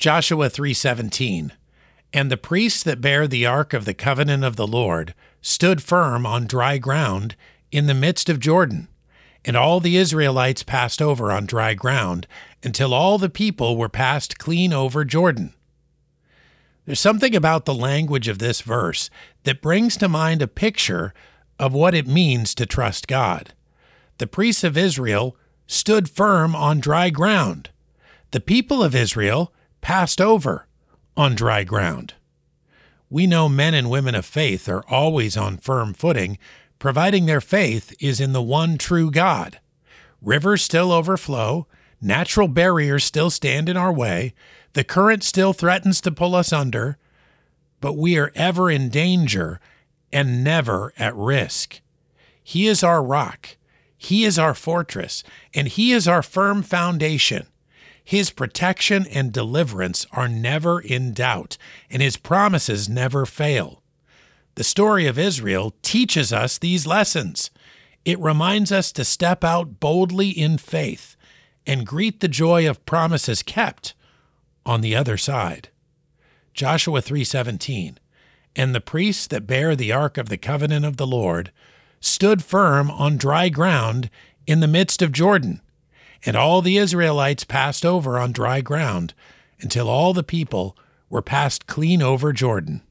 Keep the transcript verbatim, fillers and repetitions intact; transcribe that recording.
Joshua three seventeen. And the priests that bear the ark of the covenant of the Lord stood firm on dry ground in the midst of Jordan, and all the Israelites passed over on dry ground until all the people were passed clean over Jordan. There's something about the language of this verse that brings to mind a picture of what it means to trust God. The priests of Israel stood firm on dry ground. The people of Israel passed over on dry ground. We know men and women of faith are always on firm footing, providing their faith is in the one true God. Rivers still overflow, natural barriers still stand in our way, the current still threatens to pull us under, but we are ever in danger and never at risk. He is our rock, He is our fortress, and He is our firm foundation. His protection and deliverance are never in doubt, and His promises never fail. The story of Israel teaches us these lessons. It reminds us to step out boldly in faith and greet the joy of promises kept on the other side. Joshua three seventeen. And the priests that bear the ark of the covenant of the Lord stood firm on dry ground in the midst of Jordan, and all the Israelites passed over on dry ground until all the people were passed clean over Jordan.